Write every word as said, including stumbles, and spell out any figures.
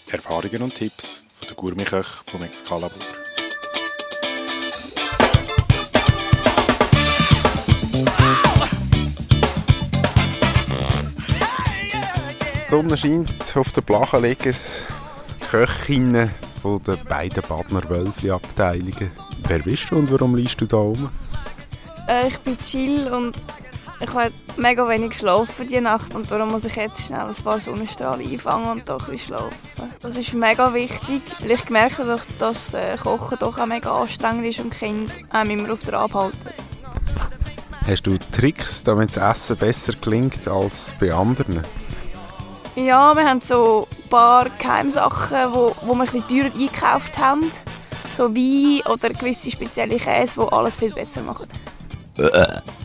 Erfahrungen und Tipps von der Gourmetköche vom Excalibur. Die Sonne scheint, auf der Plache liegen Köchinnen von den beiden Badner Wölfli-Abteilungen. Wer bist du und warum liegst du da oben? Äh, ich bin Chill und ich habe mega wenig geschlafen diese Nacht und darum muss ich jetzt schnell ein paar Sonnenstrahlen einfangen und doch ein bisschen schlafen. Das ist mega wichtig, weil ich gemerkt habe, dass das Kochen doch auch mega anstrengend ist und die Kinder einem immer auf der abhalten. Hast du Tricks, damit das Essen besser gelingt als bei anderen? Ja, wir haben so ein paar Geheimsachen, wo, wo wir ein bisschen teurer eingekauft haben. So Wein oder gewisse spezielle Käse, die alles viel besser machen.